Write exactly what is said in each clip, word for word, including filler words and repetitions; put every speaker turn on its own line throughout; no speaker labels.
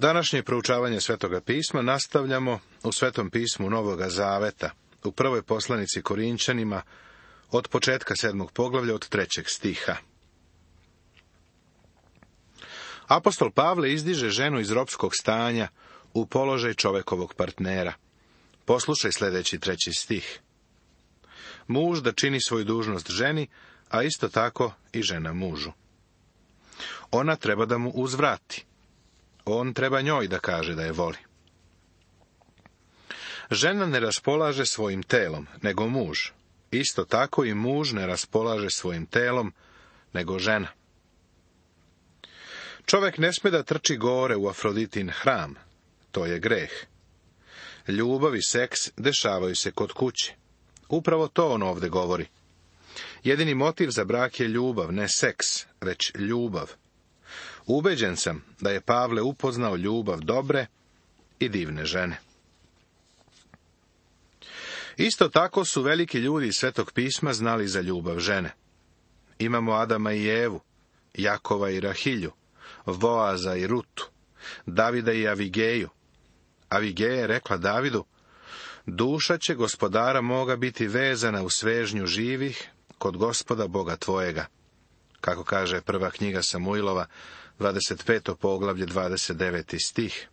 Današnje proučavanje Svetoga pisma nastavljamo u Svetom pismu Novoga Zaveta, u prvoj poslanici Korinčanima, od početka sedmog poglavlja, od trećeg stiha. Apostol Pavle izdiže ženu iz ropskog stanja u položaj čovekovog partnera. Poslušaj sljedeći treći stih. Muž da čini svoju dužnost ženi, a isto tako i žena mužu. Ona treba da mu uzvrati. On treba njoj da kaže da je voli. Žena ne raspolaže svojim telom, nego muž. Isto tako i muž ne raspolaže svojim telom, nego žena. Čovek ne sme da trči gore u Afroditin hram. To je greh. Ljubav i seks dešavaju se kod kuće. Upravo to on ovde govori. Jedini motiv za brak je ljubav, ne seks, već ljubav. Ubeđen sam da je Pavle upoznao ljubav dobre i divne žene. Isto tako su veliki ljudi iz Svetog pisma znali za ljubav žene. Imamo Adama i Evu, Jakova i Rahilju, Boaza i Rutu, Davida i Avigeju. Avigeja je rekla Davidu: duša će gospodara moga biti vezana u svežnju živih kod Gospoda Boga tvojega. Kako kaže prva knjiga Samuilova, dvadeset peto poglavlje, dvadeset deveti stih.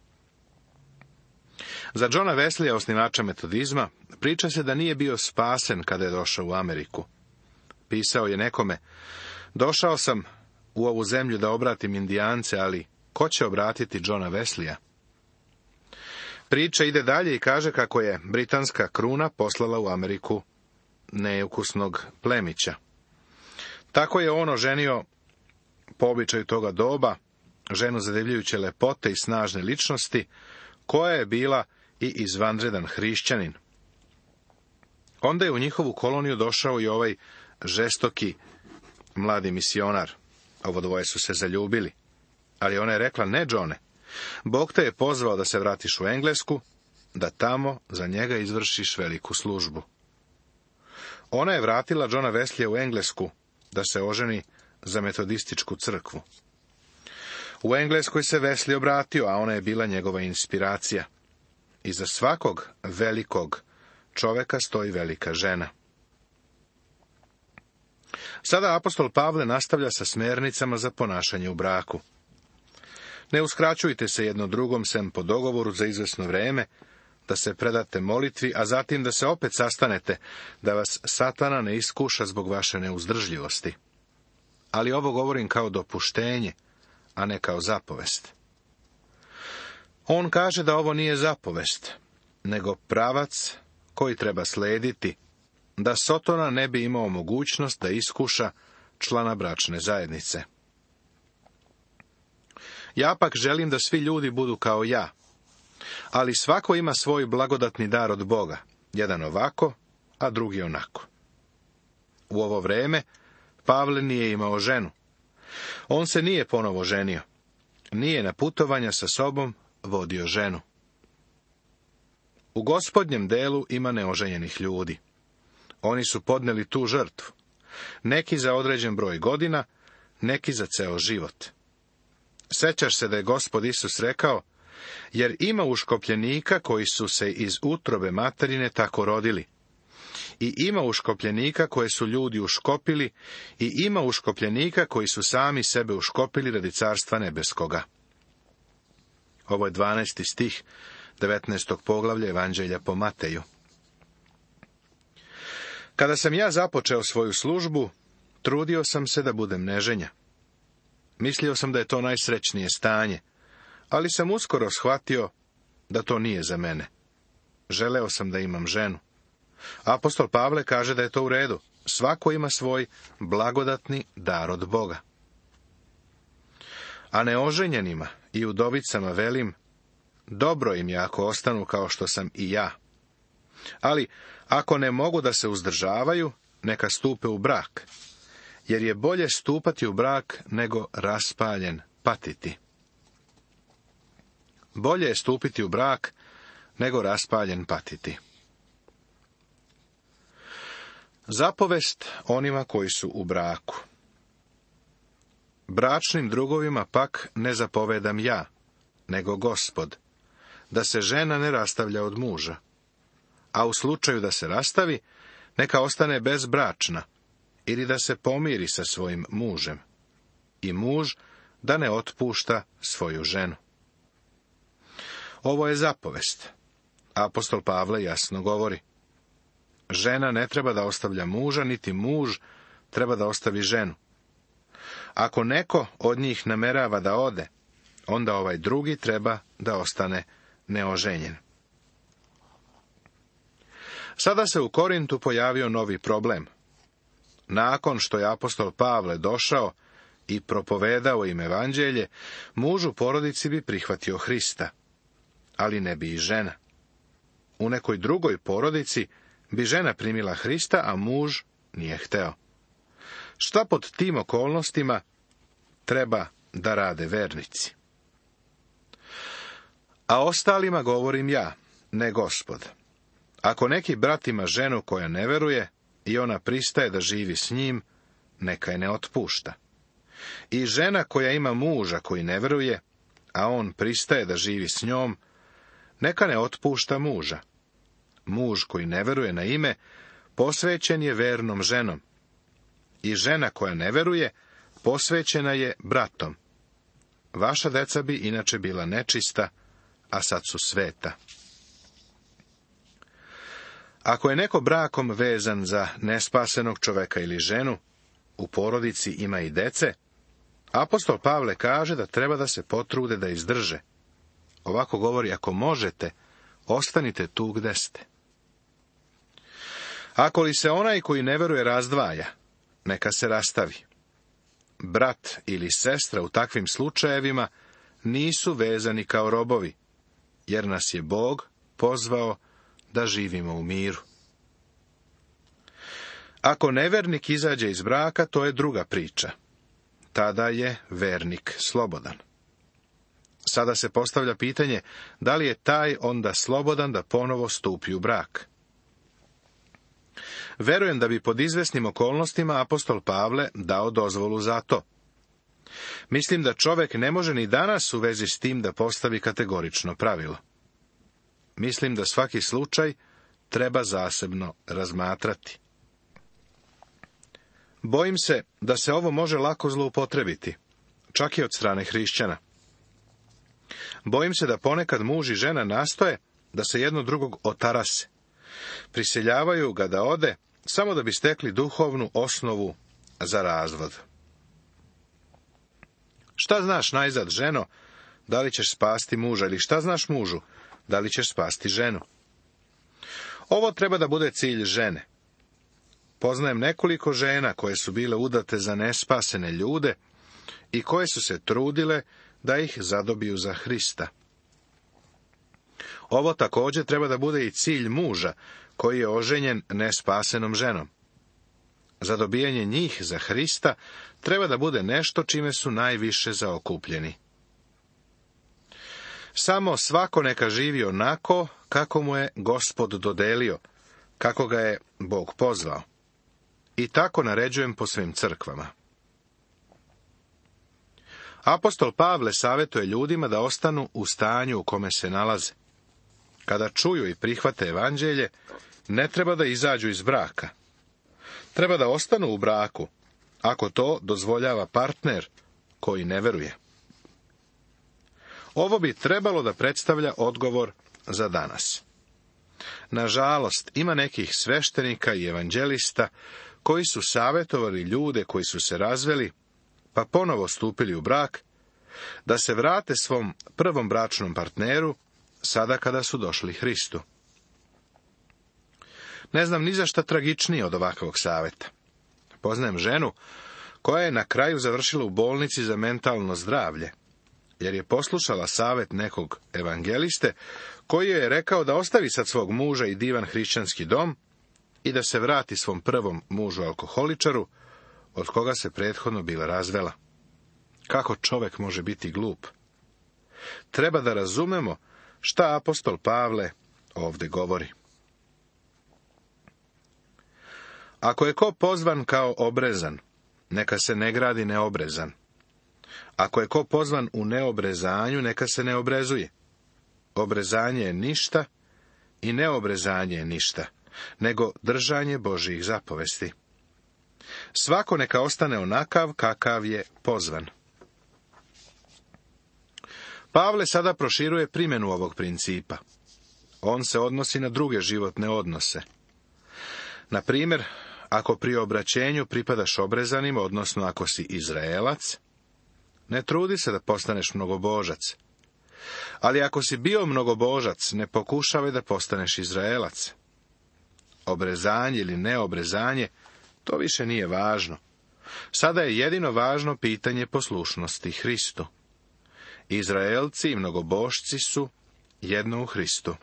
Za Johna Wesleya, osnivača metodizma, priča se da nije bio spasen kada je došao u Ameriku. Pisao je nekome: došao sam u ovu zemlju da obratim Indijance, ali ko će obratiti Johna Wesleya? Priča ide dalje i kaže kako je britanska kruna poslala u Ameriku neukusnog plemića. Tako je on oženio, po običaju toga doba, ženu zadivljujuće lepote i snažne ličnosti, koja je bila i izvanredan hrišćanin. Onda je u njihovu koloniju došao i ovaj žestoki mladi misionar. Ovo dvoje su se zaljubili. Ali ona je rekla: ne, Johne, Bog te je pozvao da se vratiš u Englesku, da tamo za njega izvršiš veliku službu. Ona je vratila Johna Wesleya u Englesku da se oženi za metodističku crkvu. U Engleskoj se Wesley obratio, a ona je bila njegova inspiracija. Iza svakog velikog čoveka stoji velika žena. Sada apostol Pavle nastavlja sa smernicama za ponašanje u braku. Ne uskraćujte se jedno drugom sem po dogovoru za izvesno vreme, da se predate molitvi, a zatim da se opet sastanete, da vas Satana ne iskuša zbog vaše neuzdržljivosti. Ali ovo govorim kao dopuštenje, a ne kao zapovest. On kaže da ovo nije zapovest, nego pravac koji treba slediti, da Sotona ne bi imao mogućnost da iskuša člana bračne zajednice. Ja pak želim da svi ljudi budu kao ja, ali svako ima svoj blagodatni dar od Boga, jedan ovako, a drugi onako. U ovo vreme Pavle nije imao ženu. On se nije ponovo ženio. Nije na putovanja sa sobom vodio ženu. U Gospodnjem delu ima neoženjenih ljudi. Oni su podneli tu žrtvu. Neki za određen broj godina, neki za ceo život. Sećaš se da je Gospod Isus rekao: jer ima uškopljenika koji su se iz utrobe materine tako rodili. I ima uškopljenika koje su ljudi uškopili, i ima uškopljenika koji su sami sebe uškopili radi carstva nebeskoga. Ovo je dvanaesti stih devetnaestog poglavlja Evanđelja po Mateju. Kada sam ja započeo svoju službu, trudio sam se da budem neženja. Mislio sam da je to najsrećnije stanje, ali sam uskoro shvatio da to nije za mene. Želeo sam da imam ženu. Apostol Pavle kaže da je to u redu. Svako ima svoj blagodatni dar od Boga. A neoženjenima i udovicama velim: dobro im je ako ostanu kao što sam i ja. Ali ako ne mogu da se uzdržavaju, neka stupe u brak, jer je bolje stupati u brak nego raspaljen patiti. Bolje je stupiti u brak nego raspaljen patiti. Zapovest onima koji su u braku. Bračnim drugovima pak ne zapovedam ja, nego Gospod, da se žena ne rastavlja od muža, a u slučaju da se rastavi, neka ostane bezbračna, ili da se pomiri sa svojim mužem, i muž da ne otpušta svoju ženu. Ovo je zapovest. Apostol Pavle jasno govori: žena ne treba da ostavlja muža, niti muž treba da ostavi ženu. Ako neko od njih namerava da ode, onda ovaj drugi treba da ostane neoženjen. Sada se u Korintu pojavio novi problem. Nakon što je apostol Pavle došao i propovedao im evanđelje, muž u porodici bi prihvatio Hrista, ali ne bi i žena. U nekoj drugoj porodici bi žena primila Hrista, a muž nije hteo. Šta pod tim okolnostima treba da rade vernici? A ostalima govorim ja, ne Gospod. Ako neki brat ima ženu koja ne veruje i ona pristaje da živi s njim, neka je ne otpušta. I žena koja ima muža koji ne veruje, a on pristaje da živi s njom, neka ne otpušta muža. Muž koji ne veruje na ime, posvećen je vernom ženom. I žena koja ne veruje, posvećena je bratom. Vaša deca bi inače bila nečista, a sad su sveta. Ako je neko brakom vezan za nespasenog čoveka ili ženu, u porodici ima i dece, apostol Pavle kaže da treba da se potrude da izdrže. Ovako govori: ako možete, ostanite tu gde ste. Ako li se onaj koji ne veruje razdvaja, neka se rastavi. Brat ili sestra u takvim slučajevima nisu vezani kao robovi, jer nas je Bog pozvao da živimo u miru. Ako nevernik izađe iz braka, to je druga priča. Tada je vernik slobodan. Sada se postavlja pitanje, da li je taj onda slobodan da ponovo stupi u brak? Verujem da bi pod izvesnim okolnostima apostol Pavle dao dozvolu za to. Mislim da čovek ne može ni danas u vezi s tim da postavi kategorično pravilo. Mislim da svaki slučaj treba zasebno razmatrati. Bojim se da se ovo može lako zloupotrebiti, čak i od strane hrišćana. Bojim se da ponekad muž i žena nastoje da se jedno drugog otarase. Prisiljavaju ga da ode, samo da bi stekli duhovnu osnovu za razvod. Šta znaš najzad, ženo, da li ćeš spasti muža, ili šta znaš mužu, da li ćeš spasti ženu? Ovo treba da bude cilj žene. Poznajem nekoliko žena koje su bile udate za nespasene ljude i koje su se trudile da ih zadobiju za Hrista. Ovo također treba da bude i cilj muža koji je oženjen nespasenom ženom. Zadobijanje njih za Hrista treba da bude nešto čime su najviše zaokupljeni. Samo svako neka živi onako kako mu je Gospod dodelio, kako ga je Bog pozvao. I tako naređujem po svim crkvama. Apostol Pavle savjetuje ljudima da ostanu u stanju u kome se nalaze. Kada čuju i prihvate evanđelje, ne treba da izađu iz braka. Treba da ostanu u braku, ako to dozvoljava partner koji ne veruje. Ovo bi trebalo da predstavlja odgovor za danas. Nažalost, ima nekih sveštenika i evanđelista koji su savjetovali ljude koji su se razveli, pa ponovo stupili u brak, da se vrate svom prvom bračnom partneru, sada kada su došli Hristu. Ne znam ni za šta tragičnije od ovakvog savjeta. Poznajem ženu koja je na kraju završila u bolnici za mentalno zdravlje, jer je poslušala savjet nekog evangeliste, koji joj je rekao da ostavi sad svog muža i divan hrišćanski dom i da se vrati svom prvom mužu alkoholičaru, od koga se prethodno bila razvela. Kako čovek može biti glup? Treba da razumemo šta apostol Pavle ovdje govori. Ako je ko pozvan kao obrezan, neka se ne gradi neobrezan. Ako je ko pozvan u neobrezanju, neka se ne obrezuje. Obrezanje je ništa i neobrezanje je ništa, nego držanje Božjih zapovesti. Svako neka ostane onakav kakav je pozvan. Pavle sada proširuje primjenu ovog principa. On se odnosi na druge životne odnose. Na primjer, ako pri obraćenju pripadaš obrezanim, odnosno ako si Izraelac, ne trudi se da postaneš mnogobožac. Ali ako si bio mnogobožac, ne pokušavaj da postaneš Izraelac. Obrezanje ili neobrezanje, to više nije važno. Sada je jedino važno pitanje poslušnosti Hristu. Izraelci i mnogobošci su jedno u Hristu.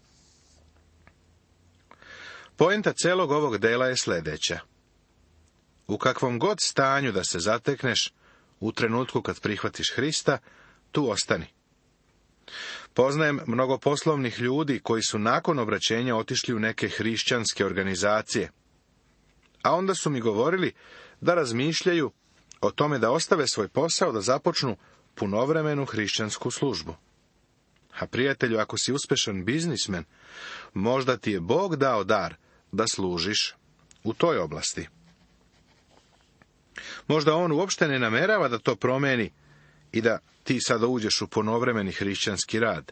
Poenta celog ovog dela je sljedeća. U kakvom god stanju da se zatekneš, u trenutku kad prihvatiš Hrista, tu ostani. Poznajem mnogo poslovnih ljudi koji su nakon obraćenja otišli u neke hrišćanske organizacije. A onda su mi govorili da razmišljaju o tome da ostave svoj posao, da započnu punovremenu hrišćansku službu. A prijatelju, ako si uspešan biznismen, možda ti je Bog dao dar da služiš u toj oblasti. Možda on uopšte ne namerava da to promeni i da ti sada uđeš u ponovremeni hrišćanski rad.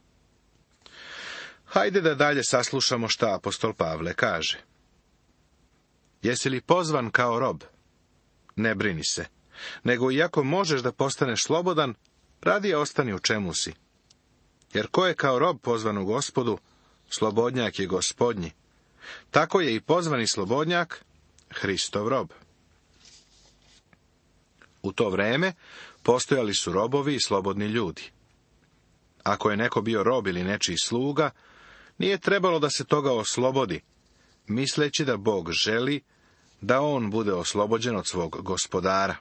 Hajde da dalje saslušamo šta apostol Pavle kaže. Jesi li pozvan kao rob? Ne brini se, nego iako možeš da postaneš slobodan, radije ostani u čemu si. Jer ko je kao rob pozvan u Gospodu, slobodnjak je Gospodnji. Tako je i pozvani slobodnjak Hristov rob. U to vreme postojali su robovi i slobodni ljudi. Ako je neko bio rob ili nečiji sluga, nije trebalo da se toga oslobodi, misleći da Bog želi da on bude oslobođen od svog gospodara.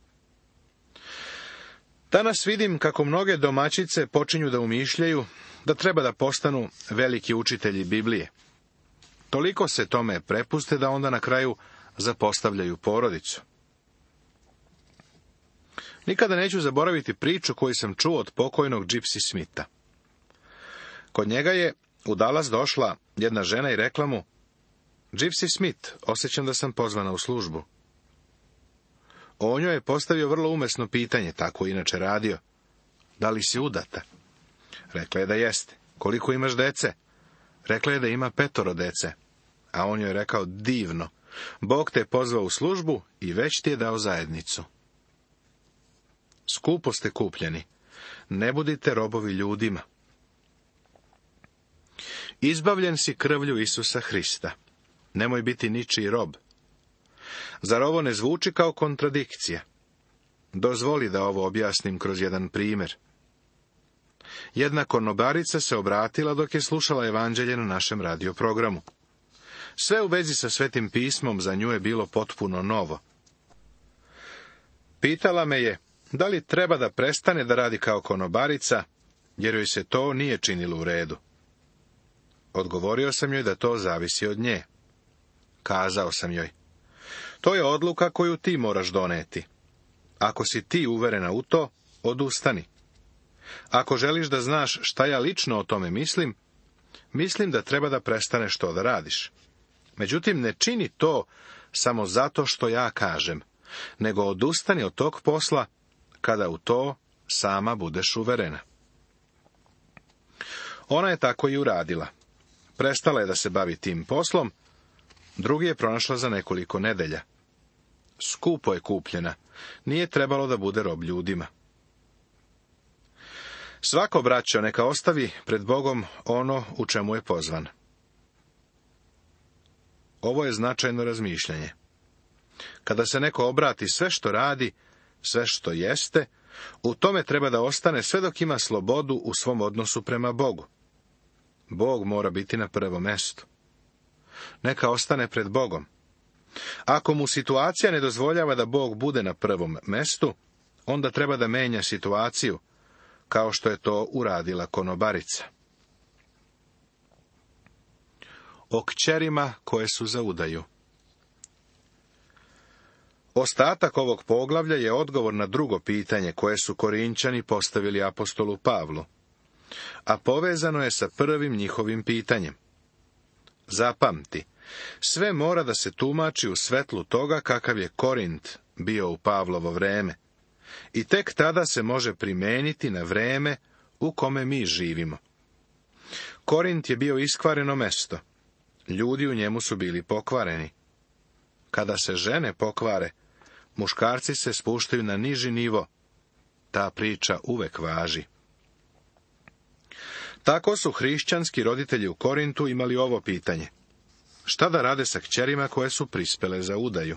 Danas vidim kako mnoge domaćice počinju da umišljaju da treba da postanu veliki učitelji Biblije. Toliko se tome prepuste da onda na kraju zapostavljaju porodicu. Nikada neću zaboraviti priču koju sam čuo od pokojnog Gypsy Smitha. Kod njega je u Dallas došla jedna žena i rekla mu: Gypsy Smith, osjećam da sam pozvana u službu. On joj je postavio vrlo umesno pitanje, tako inače radio. Da li si udata? Rekla je da jeste. Koliko imaš dece? Rekla je da ima petoro dece. A on joj je rekao: divno, Bog te je pozvao u službu i već ti je dao zajednicu. Skupo ste kupljeni. Ne budite robovi ljudima. Izbavljen si krvlju Isusa Hrista. Nemoj biti ničiji rob. Zar ovo ne zvuči kao kontradikcija? Dozvoli da ovo objasnim kroz jedan primjer. Jedna konobarica se obratila dok je slušala evanđelje na našem radio programu. Sve u vezi sa Svetim pismom za nju je bilo potpuno novo. Pitala me je da li treba da prestane da radi kao konobarica, jer joj se to nije činilo u redu. Odgovorio sam joj da to zavisi od nje. Kazao sam joj: to je odluka koju ti moraš doneti. Ako si ti uverena u to, odustani. Ako želiš da znaš šta ja lično o tome mislim, mislim da treba da prestaneš to da radiš. Međutim, ne čini to samo zato što ja kažem, nego odustani od tog posla kada u to sama budeš uverena. Ona je tako i uradila. Prestala je da se bavi tim poslom, drugi je pronašla za nekoliko nedelja. Skupo je kupljena, nije trebalo da bude rob ljudima. Svako, braćo, neka ostavi pred Bogom ono u čemu je pozvan. Ovo je značajno razmišljanje. Kada se neko obrati sve što radi, sve što jeste, u tome treba da ostane sve dok ima slobodu u svom odnosu prema Bogu. Bog mora biti na prvom mestu. Neka ostane pred Bogom. Ako mu situacija ne dozvoljava da Bog bude na prvom mestu, onda treba da menja situaciju, kao što je to uradila konobarica. O kćerima koje su za udaju. Ostatak ovog poglavlja je odgovor na drugo pitanje koje su Korinčani postavili apostolu Pavlu, a povezano je sa prvim njihovim pitanjem. Zapamti, sve mora da se tumači u svetlu toga kakav je Korint bio u Pavlovo vreme, i tek tada se može primeniti na vreme u kome mi živimo. Korint je bio iskvareno mesto. Ljudi u njemu su bili pokvareni. Kada se žene pokvare, muškarci se spuštaju na niži nivo. Ta priča uvek važi. Tako su hrišćanski roditelji u Korintu imali ovo pitanje. Šta da rade sa kćerima koje su prispele za udaju?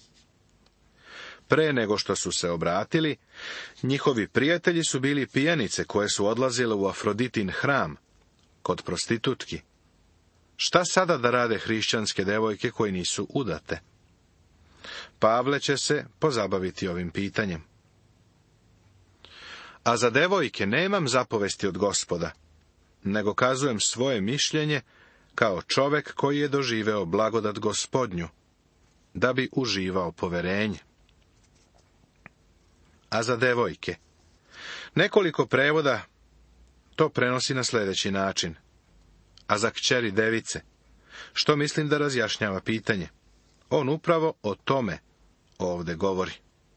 Pre nego što su se obratili, njihovi prijatelji su bili pijanice koje su odlazile u Afroditin hram, kod prostitutki. Šta sada da rade hrišćanske devojke koje nisu udate? Pavle će se pozabaviti ovim pitanjem. A za devojke nemam zapovesti od Gospoda, nego kazujem svoje mišljenje kao čovek koji je doživeo blagodat Gospodnju, da bi uživao poverenje. A za devojke. Nekoliko prevoda to prenosi na sljedeći način. A za kćeri device, što mislim da razjašnjava pitanje. On upravo o tome ovde govori.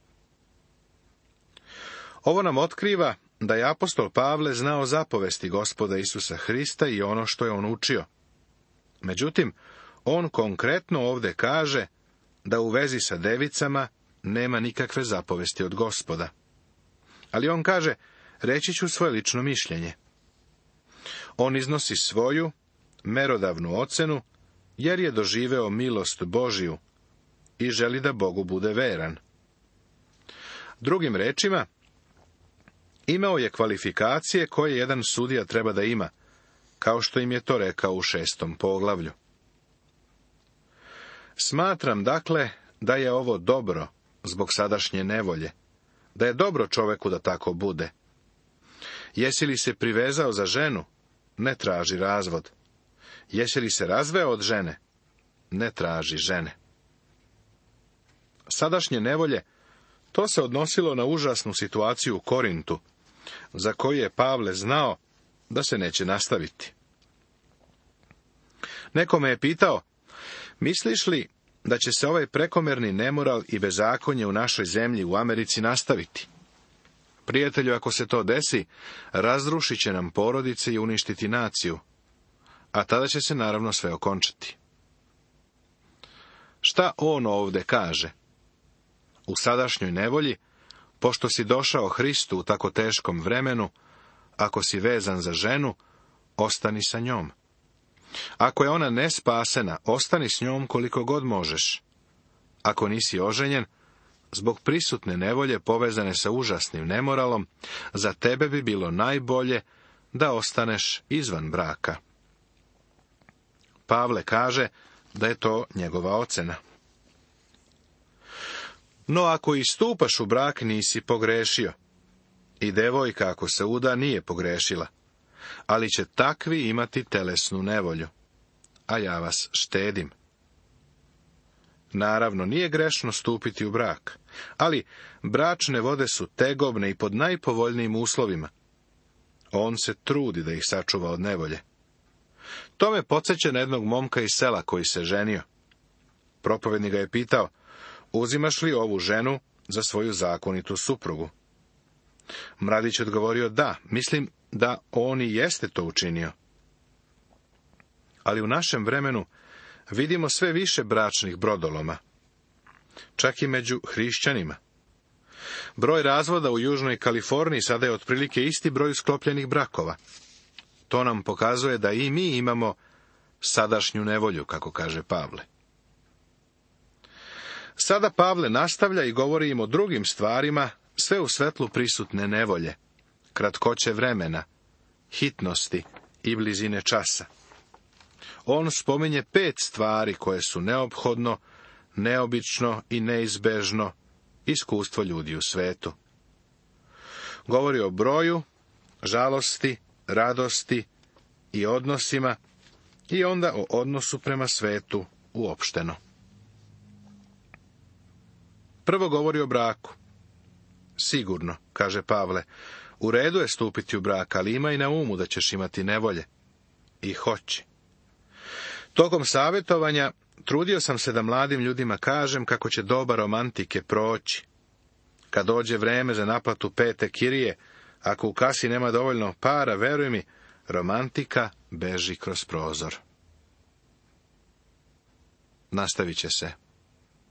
Ovo nam otkriva da je apostol Pavle znao zapovesti Gospoda Isusa Hrista i ono što je on učio. Međutim, on konkretno ovde kaže da u vezi sa devicama nema nikakve zapovesti od Gospoda. Ali on kaže, reći ću svoje lično mišljenje. On iznosi svoju, merodavnu ocenu, jer je doživeo milost Božiju i želi da Bogu bude veran. Drugim rečima, imao je kvalifikacije koje jedan sudija treba da ima, kao što im je to rekao u šestom poglavlju. Smatram, dakle, da je ovo dobro zbog sadašnje nevolje, da je dobro čoveku da tako bude. Jesi li se privezao za ženu, ne traži razvod. Jesi li se razveo od žene, ne traži žene. Sadašnje nevolje, to se odnosilo na užasnu situaciju u Korintu, za koju je Pavle znao da se neće nastaviti. Neko me je pitao, misliš li da će se ovaj prekomerni nemoral i bezakonje u našoj zemlji u Americi nastaviti? Prijatelju, ako se to desi, razrušit će nam porodice i uništiti naciju, a tada će se naravno sve okončati. Šta on ovde kaže? U sadašnjoj nevolji, pošto si došao Hristu u tako teškom vremenu, ako si vezan za ženu, ostani sa njom. Ako je ona nespasena, ostani s njom koliko god možeš. Ako nisi oženjen, zbog prisutne nevolje povezane sa užasnim nemoralom, za tebe bi bilo najbolje da ostaneš izvan braka. Pavle kaže da je to njegova ocena. No ako i stupaš u brak, nisi pogrešio. I devojka ako se uda nije pogrešila. Ali će takvi imati telesnu nevolju. A ja vas štedim. Naravno, nije grešno stupiti u brak, ali bračne vode su tegobne i pod najpovoljnijim uslovima. On se trudi da ih sačuva od nevolje. To me podsjeća na jednog momka iz sela koji se ženio. Propovednik ga je pitao, uzimaš li ovu ženu za svoju zakonitu suprugu? Mladić odgovorio, da, mislim da on i jeste to učinio. Ali u našem vremenu vidimo sve više bračnih brodoloma, čak i među hrišćanima. Broj razvoda u Južnoj Kaliforniji sada je otprilike isti broj sklopljenih brakova. To nam pokazuje da i mi imamo sadašnju nevolju, kako kaže Pavle. Sada Pavle nastavlja i govori im o drugim stvarima, sve u svetlu prisutne nevolje, kratkoće vremena, hitnosti i blizine časa. On spominje pet stvari koje su neophodno, neobično i neizbežno iskustvo ljudi u svetu. Govori o broju, žalosti, radosti i odnosima i onda o odnosu prema svetu uopšteno. prvo govori o braku. Sigurno, kaže Pavle, u redu je stupiti u brak, ali imaj na umu da ćeš imati nevolje. I hoći. Tokom savjetovanja trudio sam se da mladim ljudima kažem kako će doba romantike proći. Kad dođe vreme za naplatu pete kirije, ako u kasi nema dovoljno para, veruj mi, romantika beži kroz prozor. Nastavit će se.